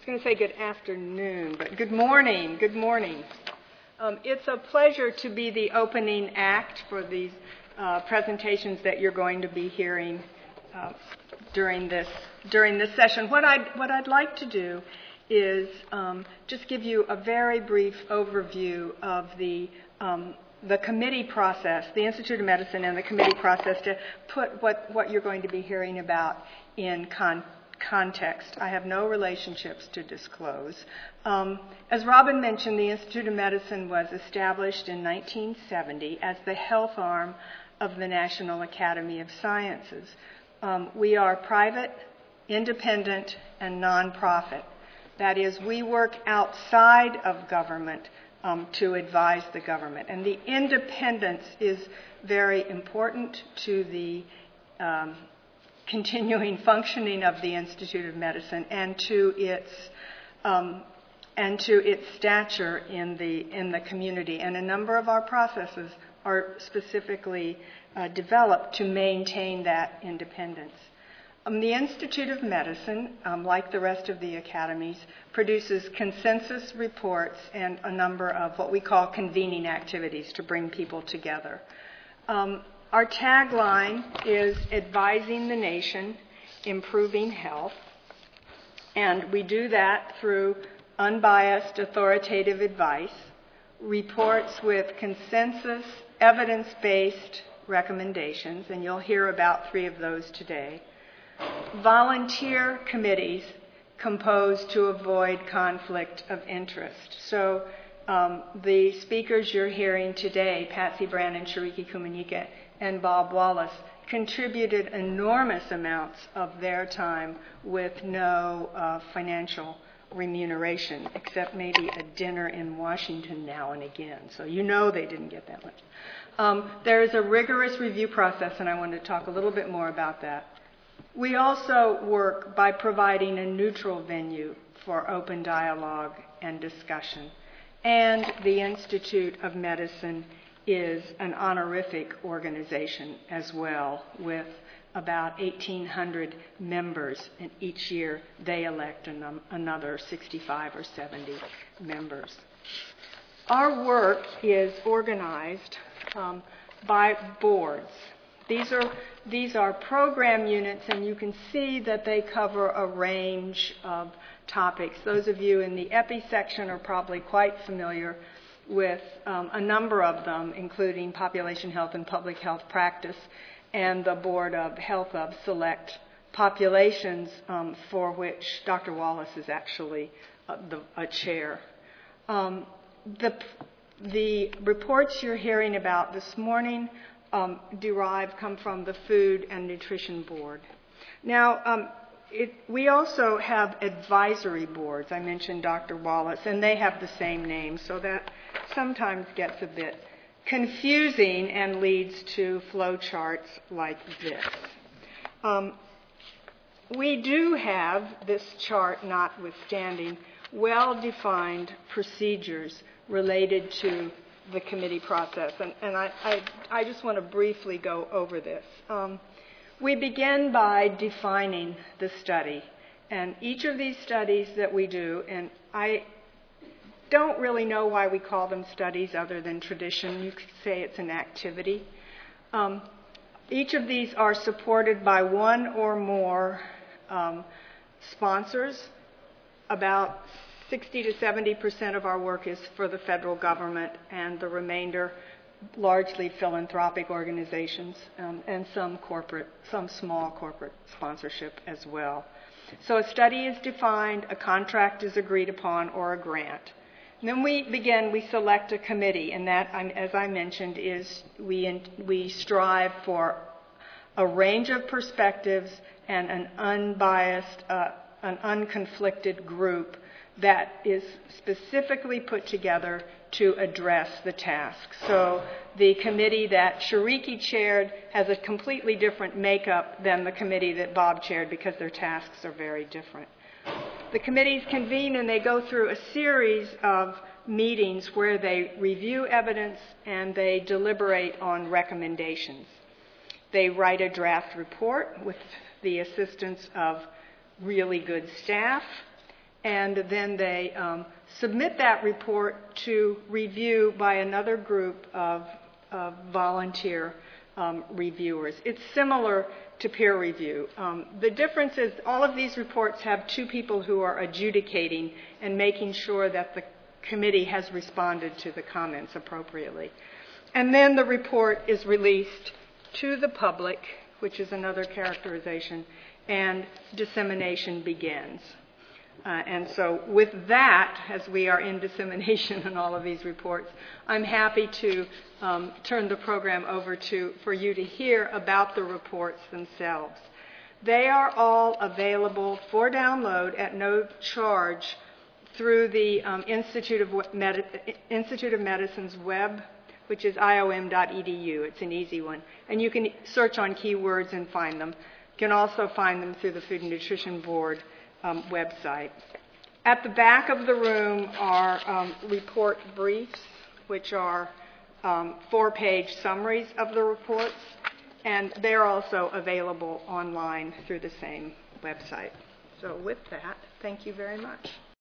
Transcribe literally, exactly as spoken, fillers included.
going to say good afternoon, but good morning, good morning. Um, it's a pleasure to be the opening act for these uh, presentations that you're going to be hearing uh, during this during this session. What I'd, what I'd like to do is um, just give you a very brief overview of the um, the committee process, the Institute of Medicine and the committee process to put what, what you're going to be hearing about in context. Context. I have no relationships to disclose. Um, as Robin mentioned, the Institute of Medicine was established in nineteen seventy as the health arm of the National Academy of Sciences. Um, we are private, independent, and nonprofit. That is, we work outside of government um, to advise the government. And the independence is very important to the um, continuing functioning of the Institute of Medicine and to its um, and to its stature in the in the community. And a number of our processes are specifically uh, developed to maintain that independence. Um, the Institute of Medicine, um, like the rest of the academies, produces consensus reports and a number of what we call convening activities to bring people together. Um, Our tagline is advising the nation, improving health, and we do that through unbiased authoritative advice, reports with consensus, evidence-based recommendations, and you'll hear about three of those today, volunteer committees composed to avoid conflict of interest. So um, the speakers you're hearing today, Patsy Brannan, Shariki Kumanyika, and Bob Wallace, contributed enormous amounts of their time with no uh, financial remuneration, except maybe a dinner in Washington now and again. So you know they didn't get that much. Um, there is a rigorous review process, and I want to talk a little bit more about that. We also work by providing a neutral venue for open dialogue and discussion. And the Institute of Medicine is an honorific organization as well, with about eighteen hundred members, and each year they elect an, another sixty-five or seventy members. Our work is organized um, by boards. These are, these are program units, and you can see that they cover a range of topics. Those of you in the epi section are probably quite familiar with um, a number of them, including population health and public health practice, and the Board of Health of Select Populations, um, for which Doctor Wallace is actually uh, the, a chair. Um, the, the reports you're hearing about this morning um, derive, come from the Food and Nutrition Board. Now, um, It, we also have advisory boards. I mentioned Doctor Wallace, and they have the same name, so that sometimes gets a bit confusing and leads to flowcharts like this. Um, we do have, this chart notwithstanding, well-defined procedures related to the committee process, and, and I, I, I just want to briefly go over this. Um, We begin by defining the study, and each of these studies that we do, and I don't really know why we call them studies other than tradition. You could say it's an activity. Um, each of these are supported by one or more um, sponsors. About sixty to seventy percent of our work is for the federal government, and the remainder largely philanthropic organizations, um, and some corporate, some small corporate sponsorship as well. So a study is defined, a contract is agreed upon, or a grant. And then we begin, we select a committee, and that, as I mentioned, is we, we strive for a range of perspectives and an unbiased, uh, an unconflicted group that is specifically put together to address the task. So the committee that Shariki chaired has a completely different makeup than the committee that Bob chaired because their tasks are very different. The committees convene and they go through a series of meetings where they review evidence and they deliberate on recommendations. They write a draft report with the assistance of really good staff, and then they um, submit that report to review by another group of, of volunteer um, reviewers. It's similar to peer review. Um, the difference is all of these reports have two people who are adjudicating and making sure that the committee has responded to the comments appropriately. And then the report is released to the public, which is another characterization, and dissemination begins. Uh, and so with that, as we are in dissemination in all of these reports, I'm happy to um, turn the program over to for you to hear about the reports themselves. They are all available for download at no charge through the um, Institute of Medi- Institute of Medicine's web, which is I O M dot E D U. It's an easy one. And you can search on keywords and find them. You can also find them through the Food and Nutrition Board um, website. At the back of the room are um, report briefs, which are um, four-page summaries of the reports, and they're also available online through the same website. So with that, thank you very much.